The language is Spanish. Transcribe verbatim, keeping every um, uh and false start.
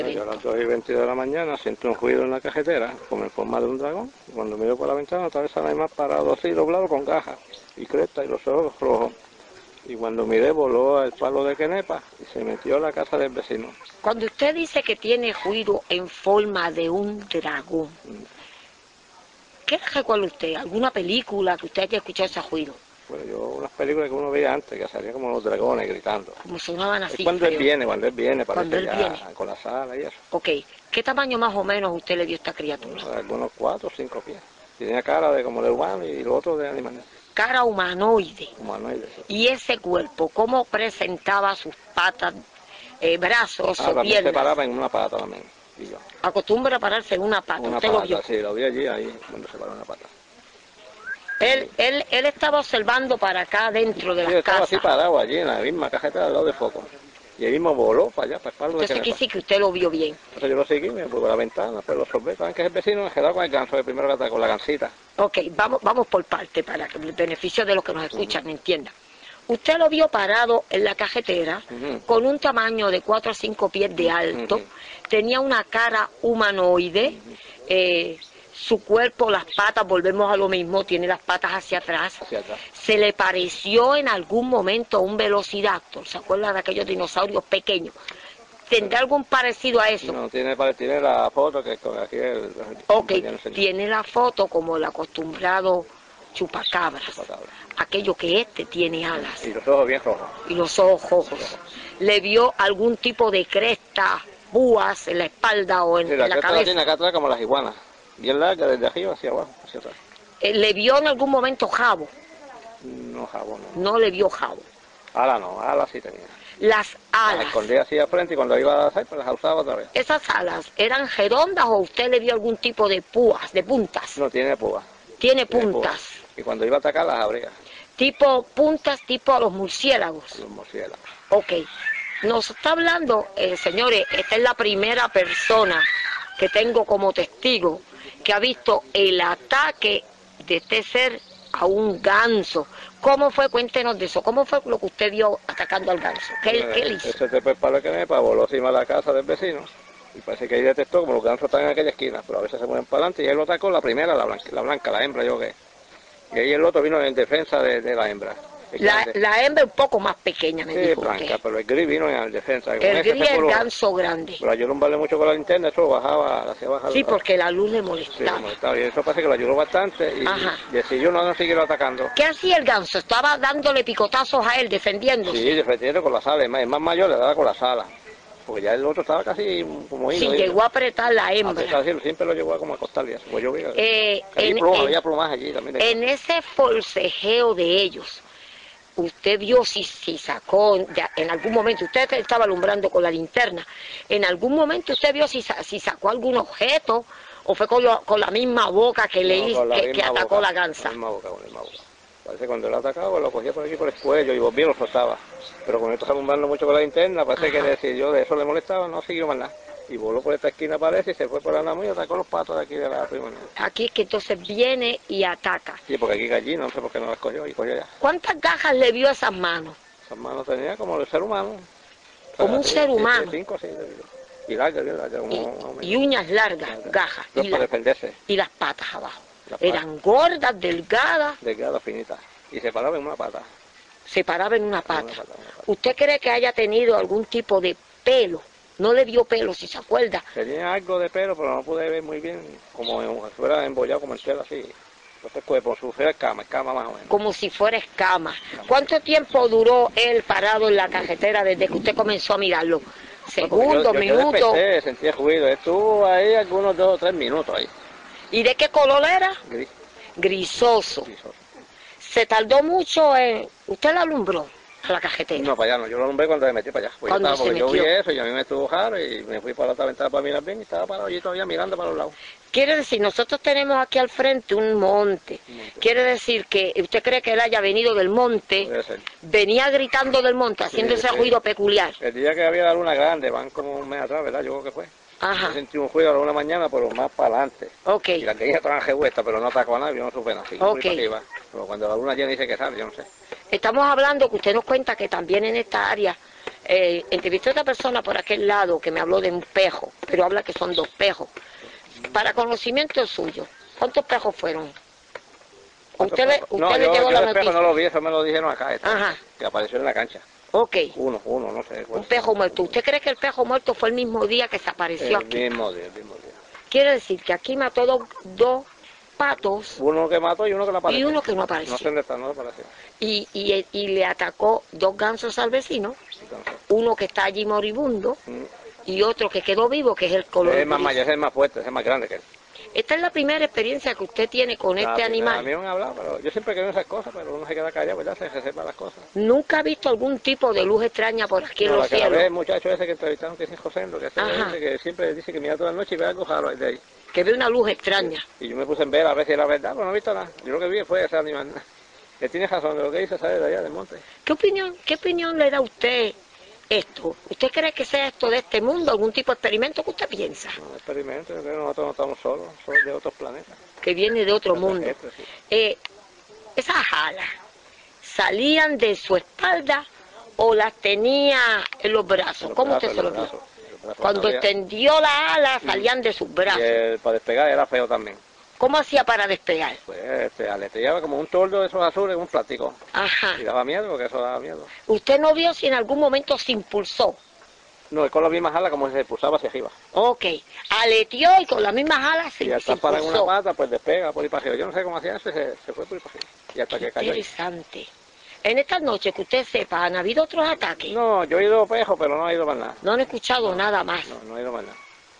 Yo a las dos y veintidós de la mañana siento un ruido en la cajetera, como en forma de un dragón. Y cuando miro por la ventana, otra vez sale más parado así, doblado con gajas y cresta y los ojos rojos. Y cuando miré, voló el palo de quenepa y se metió a la casa del vecino. Cuando usted dice que tiene ruido en forma de un dragón, ¿qué recuerda usted? ¿Alguna película que usted haya escuchado ese ruido? Bueno, yo unas películas que uno veía antes, que salían como los dragones gritando. Como sonaban así. Es cuando feo. él viene, cuando él viene, parece Cuando él ya viene. con la sala y eso. Ok, ¿qué tamaño más o menos usted le dio a esta criatura? Bueno, algunos cuatro o cinco pies. Tenía cara de como de humano y lo otro de animal. Cara humanoide. Humanoide. Sí. Y ese cuerpo, ¿cómo presentaba sus patas, eh, brazos Ah, o también piernas? se paraba en una pata también. Y yo. Acostumbra a pararse en una pata, Una usted pata, lo vio. sí, lo vi allí, ahí, cuando se paró una pata. Él, él, él estaba observando para acá dentro de Sí, las estaba casas. así parado allí en la misma cajeta al lado de foco. Y él mismo voló para allá, para el palo de Entonces aquí quenepa. sí que usted lo vio bien. Entonces yo lo seguí, me fui por la ventana, pues lo sorbé. Saben que es el vecino, me quedaba con el ganso, el primero que atacó, con la gansita. Ok, vamos, vamos por parte para que el beneficio de los que nos escuchan uh-huh. entienda. Usted lo vio parado en la cajetera uh-huh. con un tamaño de cuatro a cinco pies de alto, uh-huh. tenía una cara humanoide, uh-huh. eh, su cuerpo, las patas, volvemos a lo mismo, tiene las patas hacia atrás. Hacia atrás. Se le pareció en algún momento a un velociraptor, ¿se acuerda de aquellos dinosaurios pequeños? ¿Tendrá algún parecido a eso? No, tiene, tiene la foto que con aquí el... Ok, tiene la foto como el acostumbrado chupacabras, chupacabras, aquello que este tiene alas. Y los ojos bien rojos. Y los ojos rojos. ¿Le vio algún tipo de cresta, púas en la espalda o en, sí, la, en la cabeza? La tiene acá atrás como las iguanas, bien larga desde arriba hacia abajo, hacia atrás. ¿Le vio en algún momento jabo? No, jabo no. No le vio jabo. Ala no, ala sí tenía. Las alas. Las escondía así al frente y cuando iba a hacer, pues las usaba otra vez. ¿Esas alas eran redondas o usted le vio algún tipo de púas, de puntas? No, tiene púas. Tiene, tiene puntas. Púas. Y cuando iba a atacar las abría. Tipo puntas, tipo a los murciélagos. Los murciélagos. Ok. Nos está hablando, eh, señores, esta es la primera persona que tengo como testigo que ha visto el ataque de este ser a un ganso. ¿Cómo fue? Cuéntenos de eso. ¿Cómo fue lo que usted vio atacando al ganso? ¿Qué, eh, ¿qué él hizo? Ese te para la quenepa, voló encima de la casa del vecino y parece que ahí detectó como los gansos están en aquella esquina, pero a veces se mueven para adelante y él lo atacó la primera, la blanca, la, blanca, la hembra, yo qué. Y ahí el otro vino en defensa de, de la hembra. La, la hembra un poco más pequeña, me sí, dijo blanca, usted. pero el gris vino en defensa. El gris es el ganso grande. Pero ayudó un vale mucho con la linterna, eso bajaba, hacía bajar. Sí, porque la luz le molestaba. Sí, le molestaba, y eso parece que lo ayudó bastante y, y decidió no, no seguir atacando. ¿Qué hacía el ganso? ¿Estaba dándole picotazos a él, defendiéndose? Sí, defendiendo con la sala, es más, más mayor, le daba con la sala. Porque ya el otro estaba casi como ido. Sí, llegó a apretar la hembra. A pesar, siempre lo llegó a como a acostarle. Pues yo vi, eh, en, pluma, en, había plumas allí también. En ese forcejeo de ellos, usted vio si, si sacó, ya, en algún momento, usted estaba alumbrando con la linterna, en algún momento usted vio si, si sacó algún objeto o fue con, lo, con la misma boca que, le, no, que, que atacó boca, la gansa. Con la misma boca, con la misma boca. Parece que cuando él atacaba, lo cogía por aquí por el cuello y volvía y lo soltaba. Pero con esto alumbrando mucho con la linterna, parece Ajá. que decidió de eso le molestaba, no siguió más nada. Y voló por esta esquina parece y se fue por la namo y atacó los patos de aquí de la primera. Aquí es que entonces viene y ataca. Sí, porque aquí gallina, no sé por qué no las cogió y cogió ya. ¿Cuántas gajas le vio a esas manos? Esas manos tenía como el ser humano. Como un ser humano. Cinco, sí, y largas, largas. Y, y uñas largas, largas. gajas. Y, la, defenderse. y las patas abajo. Las patas. Eran gordas, delgadas. Delgadas, finitas. Y se paraba en una pata. Se paraba en una pata. Una pata, una pata. ¿Usted cree que haya tenido algún tipo de pelo? No le dio pelo, si se acuerda. Tenía algo de pelo, pero no pude ver muy bien, como si fuera embollado como el pelo así. Entonces, pues, por su fuera escama, escama más o menos. Como si fuera escama. ¿Cuánto tiempo duró él parado en la cajetera desde que usted comenzó a mirarlo? ¿Segundos, minutos? Yo desperté, sentía ruido. Estuvo ahí algunos dos o tres minutos ahí. ¿Y de qué color era? Gris. Grisoso. Grisoso. ¿Se tardó mucho en...? ¿Usted la alumbró a la cajetera? No, para allá no. Yo lo alumbré cuando me metí para allá. Pues ¿Cuándo yo, estaba, se yo metió? vi eso y a mí me estuvo raro y me fui para la otra ventana para mirar bien y estaba parado allí todavía mirando para los lados. Quiere decir, nosotros tenemos aquí al frente un monte. un monte. Quiere decir que usted cree que él haya venido del monte, venía gritando del monte, haciendo sí, ese sí. ruido peculiar. El día que había la luna grande, van como un mes atrás, ¿verdad? Yo creo que fue. Ajá. Yo sentí un ruido a la una mañana, pero más para adelante. Ok. Y la que ella estaba revuelta, pero no atacó a nadie, yo no supe nada. Ok. Pero cuando la luna llena dice que sale, yo no sé. Estamos hablando que usted nos cuenta que también en esta área Eh, entrevisté a otra persona por aquel lado que me habló de un pejo, pero habla que son dos pejos. Para conocimiento suyo, ¿cuántos pejos fueron? ¿Usted le, usted no, le yo, llegó yo la el noticia? espejo no lo vi, eso me lo dijeron acá, este, Ajá. que apareció en la cancha. Ok. Uno, uno, no sé. Un pejo muerto. ¿Usted cree que el pejo muerto fue el mismo día que se apareció El aquí? mismo día, el mismo día. Quiere decir que aquí mató dos, dos patos Uno que mató y uno que no apareció. y uno que no apareció. No sé dónde está, no apareció. Y, y, y le atacó dos gansos al vecino, Entonces, uno que está allí moribundo mm, y otro que quedó vivo, que es el color es más gris. mayor, es más fuerte, es más grande que él. Esta es la primera experiencia que usted tiene con La este primera, A animal. mí me han hablado, pero yo siempre creo en esas cosas, pero uno se queda callado, ¿verdad? Se se sepa las cosas. ¿Nunca ha visto algún tipo de luz extraña por aquí en No, los la que la ve cielos? el muchacho ese que entrevistaron, que es José, lo que hace Ajá. es que siempre dice que mira toda la noche y ve algo raro de ahí. Que ve una luz extraña. Y yo me puse en ver a ver si era verdad, pero no he visto nada. Yo lo que vi fue ese animal. Él tiene razón, de lo que dice sale de allá del monte. ¿Qué opinión, qué opinión le da a usted esto? ¿Usted cree que sea esto de este mundo, algún tipo de experimento que usted piensa? Un experimento, yo creo que nosotros no estamos solos, somos de otros planetas. Que viene de otro mundo. Este, sí. Eh, esas alas, ¿salían de su espalda o las tenía en los brazos? Los ¿Cómo brazos, usted se los lo vio? brazos, los brazos. Cuando Había- extendió la ala, salían de sus Y brazos. el, para despegar era feo también. ¿Cómo hacía para despegar? Pues este, aleteaba como un tordo de esos azules, un plástico. Ajá. Y daba miedo, porque eso daba miedo. ¿Usted no vio si en algún momento se impulsó? No, es con la misma ala como si se pulsaba hacia arriba. Ok. Aleteó y con las mismas alas se, Y al se tapar en una impulsó. pata, pues despega por ahí para arriba. Yo no sé cómo hacía eso y se, se fue por ahí para arriba. Y hasta que cayó ahí. Interesante. En esta noche, que usted sepa, ¿han habido otros ataques? No, yo he ido pejo, pero no he ido más nada. No han escuchado nada más. No, no he ido más nada.